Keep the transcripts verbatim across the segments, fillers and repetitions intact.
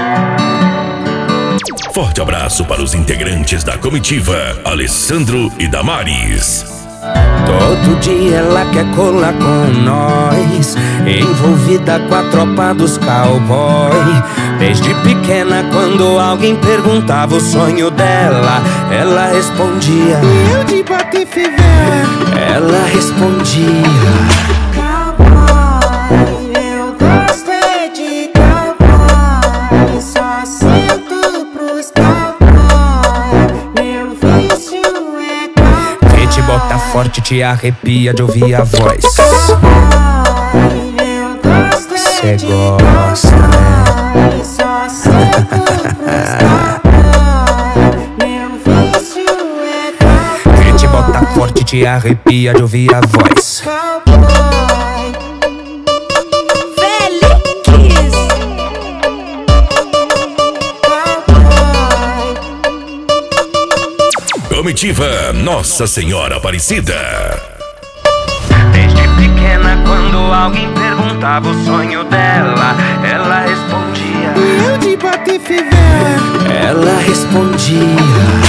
Forte abraço para os integrantes da comitiva, Alessandro e Damares. Todo dia ela quer colar com nós, envolvida com a tropa dos cowboy. Desde pequena, quando alguém perguntava o sonho dela, ela respondia: eu de Patife velho. Ela respondia: cowboy, eu gosto é de cowboy. Só sinto pros cowboy, meu vício é cowboy. Quem te bota forte te arrepia de ouvir a voz. Eu gosto é Cê de gosta, né? só sinto pros cowboy, meu vício é cowboy. Quem te bota forte te arrepia de ouvir a voz. Cowboy Felix. Cowboy. Comitiva Nossa Senhora Aparecida. Desde pequena, quando alguém perguntava o sonho dela, ela respondia: eu de Patife velho. Ela respondia: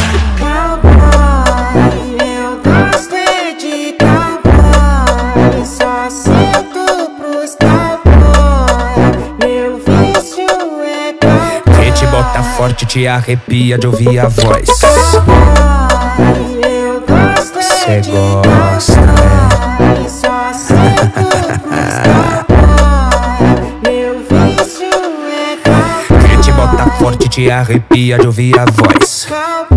Cowboy, eu gosto é de cowboy. Só sinto pros cowboy, meu vício é cowboy. quem te bota forte te arrepia de ouvir a voz. Eu gosto Cê é de gosta, né? só sinto pros cowboy, meu vício é cowboy. Quem te bota forte te arrepia de ouvir a voz. Cowboy.